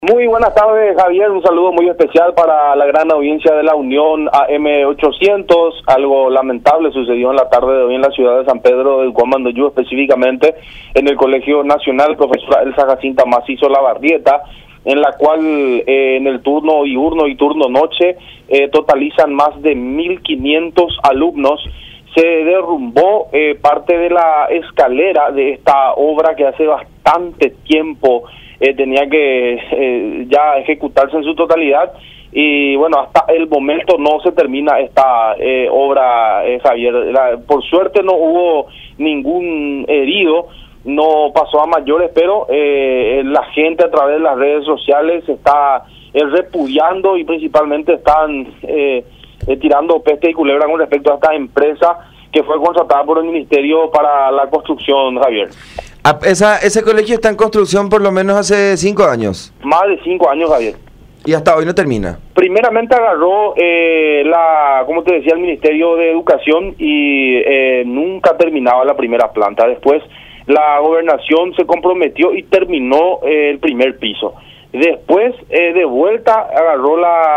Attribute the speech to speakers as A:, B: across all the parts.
A: Muy buenas tardes, Javier. Un saludo muy especial para la gran audiencia de la Unión AM800. Algo lamentable sucedió en la tarde de hoy en la ciudad de San Pedro del Cuamanduyú, específicamente en el Colegio Nacional Profesora Elsa Jacinta Macizo Labarrieta, en la cual en el turno diurno y turno noche totalizan más de 1.500 alumnos. Se derrumbó parte de la escalera de esta obra que hace bastante tiempo tenía que ya ejecutarse en su totalidad, y bueno, hasta el momento no se termina esta obra, Javier. Por suerte no hubo ningún herido, no pasó a mayores, pero la gente a través de las redes sociales está repudiando y principalmente están tirando peste y culebra con respecto a esta empresa que fue contratada por el Ministerio para la Construcción, Javier.
B: Ese colegio está en construcción por lo menos hace 5 años.
A: Más de 5 años, Javier.
B: Y hasta hoy no termina.
A: Primeramente agarró como te decía, el Ministerio de Educación y nunca terminaba la primera planta. Después la gobernación se comprometió y terminó el primer piso. Después de vuelta agarró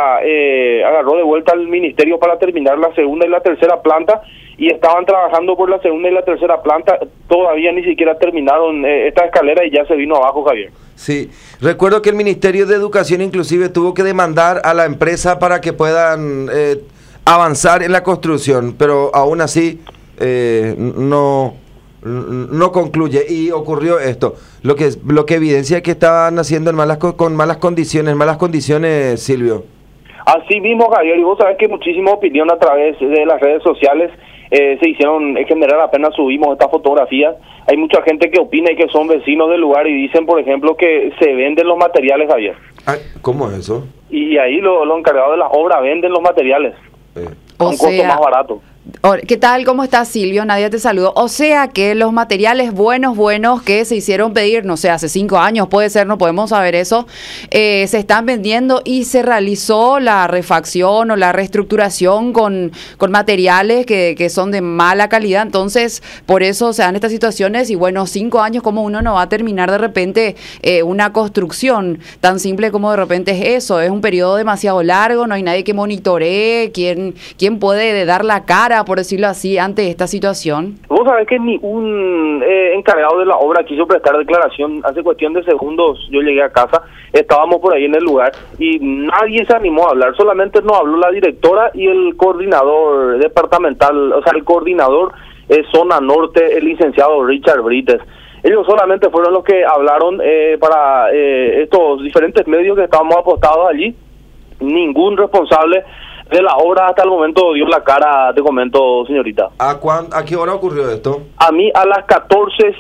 A: de vuelta al ministerio para terminar la segunda y la tercera planta, y estaban trabajando por la segunda y la tercera planta. Todavía ni siquiera terminaron esta escalera y ya se vino abajo, Javier.
B: Sí, recuerdo que el Ministerio de Educación inclusive tuvo que demandar a la empresa para que puedan avanzar en la construcción, pero aún así no concluye, y ocurrió esto, lo que evidencia que estaban haciendo con malas condiciones, Silvio.
A: Así mismo, Javier, y vos sabés que muchísima opinión a través de las redes sociales se hicieron en general. Apenas subimos estas fotografías, hay mucha gente que opina y que son vecinos del lugar y dicen, por ejemplo, que se venden los materiales, Javier.
B: ¿Cómo es eso?
A: Y ahí los encargados de las obras venden los materiales a un costo más barato.
C: ¿Qué tal? ¿Cómo estás, Silvio? Nadia te saludo. O sea que los materiales buenos que se hicieron pedir, no sé, hace 5 años puede ser, no podemos saber eso, se están vendiendo y se realizó la refacción o la reestructuración con materiales que son de mala calidad. Entonces, por eso se dan estas situaciones. Y bueno, 5 años, como uno no va a terminar de repente una construcción tan simple como de repente es eso. Es un periodo demasiado largo, no hay nadie que monitoree quién puede dar la cara, por decirlo así, ante esta situación.
A: Vos sabés que ni un encargado de la obra quiso prestar declaración. Hace cuestión de segundos yo llegué a casa, estábamos por ahí en el lugar y nadie se animó a hablar. Solamente nos habló la directora y el coordinador departamental, o sea, el coordinador zona norte, el licenciado Richard Brites. Ellos solamente fueron los que hablaron para estos diferentes medios que estábamos apostados allí. Ningún responsable de la obra hasta el momento dio la cara, te comento, señorita.
B: ¿A qué hora ocurrió esto?
A: A mí a las 14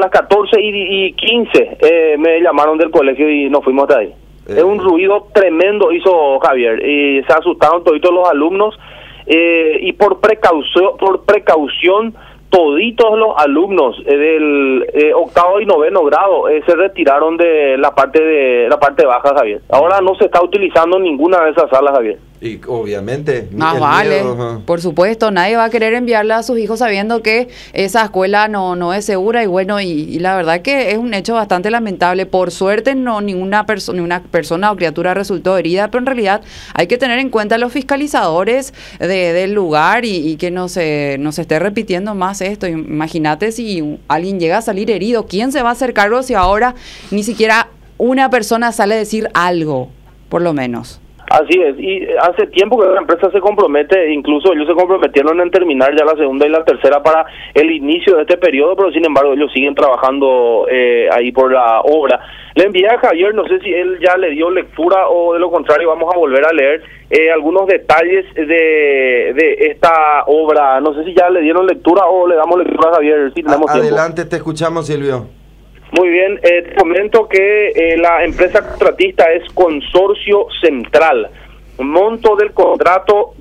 A: y 15 me llamaron del colegio y nos fuimos hasta ahí. Es un ruido tremendo hizo, Javier, y se asustaron toditos los alumnos, y por precaución toditos los alumnos del octavo y noveno grado se retiraron de la parte baja, Javier. Ahora no se está utilizando ninguna de esas salas, Javier.
B: Y obviamente
C: vale, por supuesto, nadie va a querer enviarla a sus hijos sabiendo que esa escuela no es segura. Y bueno, y la verdad que es un hecho bastante lamentable. Por suerte ninguna persona o criatura resultó herida, pero en realidad hay que tener en cuenta a los fiscalizadores del lugar y que no se esté repitiendo más esto. Imagínate si alguien llega a salir herido, ¿quién se va a hacer cargo si ahora ni siquiera una persona sale a decir algo, por lo menos?
A: Así es, y hace tiempo que la empresa se compromete, incluso ellos se comprometieron en terminar ya la segunda y la tercera para el inicio de este periodo, pero sin embargo ellos siguen trabajando ahí por la obra. Le envié a Javier, no sé si él ya le dio lectura o de lo contrario vamos a volver a leer algunos detalles de esta obra. No sé si ya le dieron lectura o le damos lectura a Javier, si tenemos tiempo.
B: Adelante, te escuchamos, Silvio.
A: Muy bien, te comento que la empresa contratista es Consorcio Central. Monto del contrato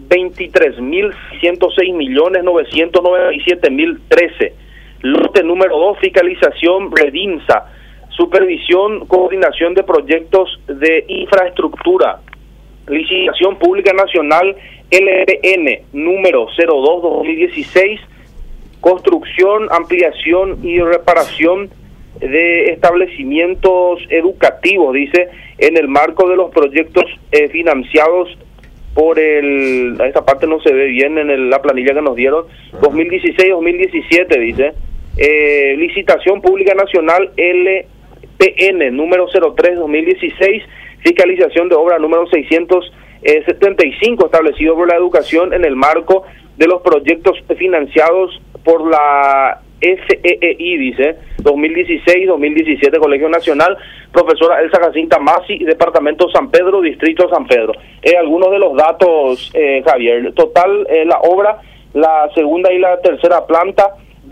A: 23.106.997.013. Lote número 2, fiscalización Redinsa. Supervisión, coordinación de proyectos de infraestructura. Licitación pública nacional LRN número 02-2016. Construcción, ampliación y reparación de establecimientos educativos, dice, en el marco de los proyectos financiados por esta parte no se ve bien en la planilla que nos dieron, 2016-2017, dice, licitación pública nacional LPN número 03-2016, fiscalización de obra número 675, establecido por la educación en el marco de los proyectos financiados por la SEEI, dice, 2016-2017, Colegio Nacional, profesora Elsa Jacinta Masi, Departamento San Pedro, Distrito San Pedro. Algunos de los datos, Javier, total, la obra, la segunda y la tercera planta,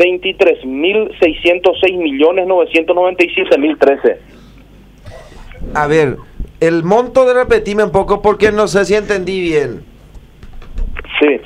A: 23.606.997.013.
B: A ver, el monto de repetirme un poco porque no sé si entendí bien.
A: Sí.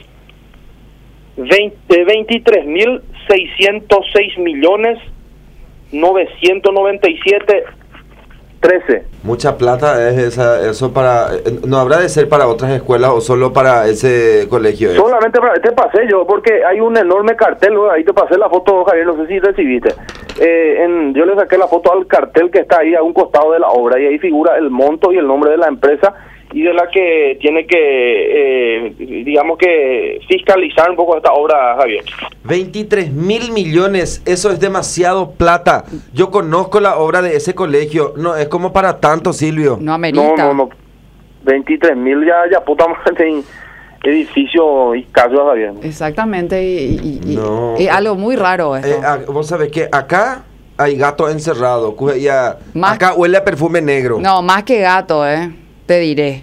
A: 23.606.997.13.
B: Mucha plata es eso para... ¿No habrá de ser para otras escuelas o solo para ese colegio?
A: Solamente para te pasé yo, porque hay un enorme cartel, ¿no? Ahí te pasé la foto, Javier, no sé si recibiste. Yo le saqué la foto al cartel que está ahí a un costado de la obra y ahí figura el monto y el nombre de la empresa y de la que tiene que, digamos que, fiscalizar un poco esta obra, Javier.
B: 23.000 millones, eso es demasiado plata. Yo conozco la obra de ese colegio, no es como para tanto, Silvio.
C: No amerita.
A: No. 23.000 ya puta madre en edificio y caso, Javier.
C: Exactamente, y
B: No.
C: es algo muy raro esto.
B: Vos sabés que acá hay gato encerrado,
C: Más-
B: acá huele a perfume negro.
C: No, más que gato, te diré.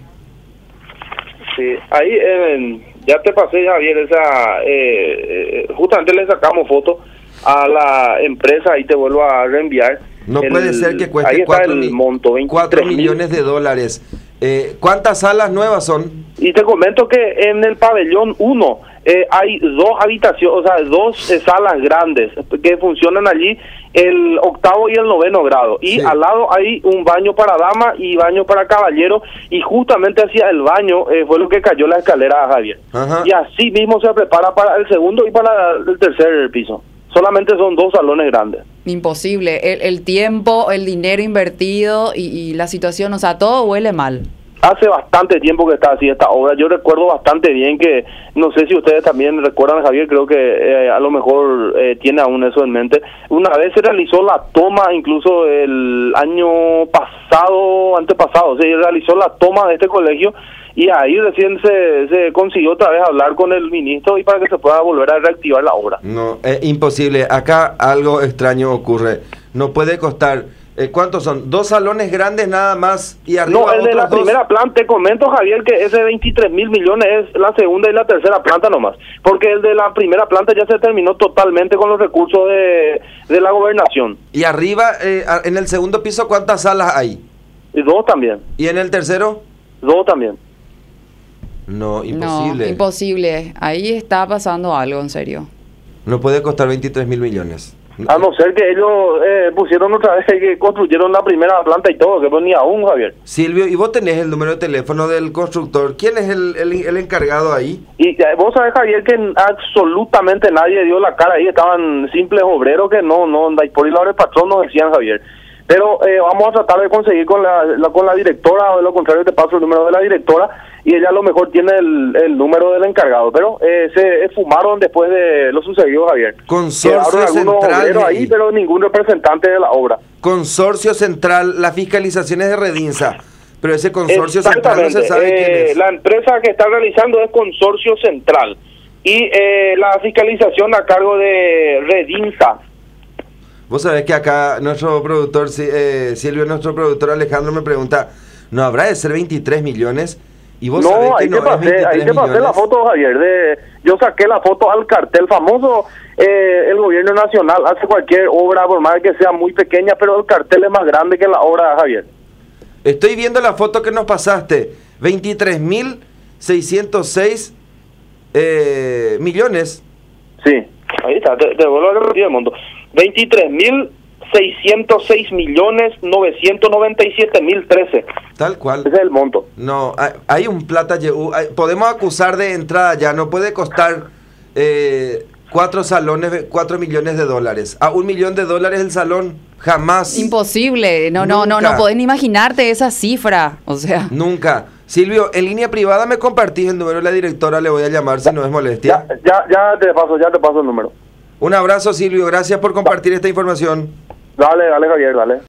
A: Sí, ahí ya te pasé, Javier, justamente le sacamos foto a la empresa, ahí te vuelvo a reenviar.
B: No puede ser que cueste
A: ahí está el monto,
B: 4 millones de dólares. ¿Cuántas salas nuevas son?
A: Y te comento que en el pabellón 1 hay dos habitaciones, o sea, dos salas grandes que funcionan allí, el 8º y el 9º grado. Y
B: Sí.
A: al lado hay un baño para dama y baño para caballero. Y justamente hacia el baño fue lo que cayó la escalera, Javier.
B: Ajá.
A: Y así mismo se prepara para el segundo y para el tercer piso. Solamente son dos salones grandes.
C: Imposible. El tiempo, el dinero invertido y la situación, o sea, todo huele mal.
A: Hace bastante tiempo que está así esta obra. Yo recuerdo bastante bien que, no sé si ustedes también recuerdan, Javier, creo que a lo mejor tiene aún eso en mente. Una vez se realizó la toma, incluso el año pasado, antepasado, se realizó la toma de este colegio y ahí recién se consiguió otra vez hablar con el ministro y para que se pueda volver a reactivar la obra.
B: No, es imposible. Acá algo extraño ocurre. No puede costar... ¿Cuántos son? ¿2 salones grandes nada más y arriba
A: No, el de la
B: otros dos?
A: primera planta, te comento, Javier, que ese 23.000 millones es la segunda y la tercera planta nomás, porque el de la primera planta ya se terminó totalmente con los recursos de la gobernación.
B: Y arriba, en el segundo piso, ¿cuántas salas hay?
A: Y dos también,
B: ¿Y en el tercero?
A: dos también.
B: No, imposible.
C: No, imposible. Ahí está pasando algo, en serio.
B: No puede costar 23.000 millones.
A: A no ser que ellos pusieron otra vez que construyeron la primera planta y todo, que pues ni aún, Javier.
B: Silvio, ¿y vos tenés el número de teléfono del constructor? ¿Quién es el encargado ahí?
A: Y vos sabés, Javier, que absolutamente nadie dio la cara ahí, estaban simples obreros que no, por ir a el patrón nos decían, Javier. Pero vamos a tratar de conseguir con la directora, o de lo contrario te paso el número de la directora, y ella a lo mejor tiene el número del encargado, pero se esfumaron después de lo sucedido, Javier.
B: Consorcio
A: Quedaron algunos
B: Central
A: obreros ahí, pero ningún representante de la obra.
B: Consorcio Central, las fiscalizaciones de Redinza. Pero ese consorcio central no se sabe quién es.
A: La empresa que está realizando es Consorcio Central y la fiscalización a cargo de Redinza.
B: Vos sabés que acá nuestro productor, Silvio, nuestro productor Alejandro me pregunta, ¿no habrá de ser 23 millones? Y vos sabés que no es 23
A: ahí te pasé
B: millones.
A: la foto, Javier. Yo saqué la foto al cartel famoso. El gobierno nacional hace cualquier obra, por más que sea muy pequeña, pero el cartel es más grande que la obra, Javier.
B: Estoy viendo la foto que nos pasaste. 23.606 millones.
A: Sí, ahí está, te vuelvo a repetir el monto. 23.606.997.013.
B: Tal cual.
A: Ese es el monto.
B: No, hay un plata. Podemos acusar de entrada ya. No puede costar 4 salones, 4 millones de dólares. A $1 millón el salón. Jamás.
C: Imposible, no podés ni imaginarte esa cifra, o sea.
B: Nunca. Silvio, en línea privada me compartís el número de la directora, le voy a llamar si no es molestia.
A: Ya te paso el número.
B: Un abrazo, Silvio, gracias por compartir esta información.
A: Dale, Javier, dale.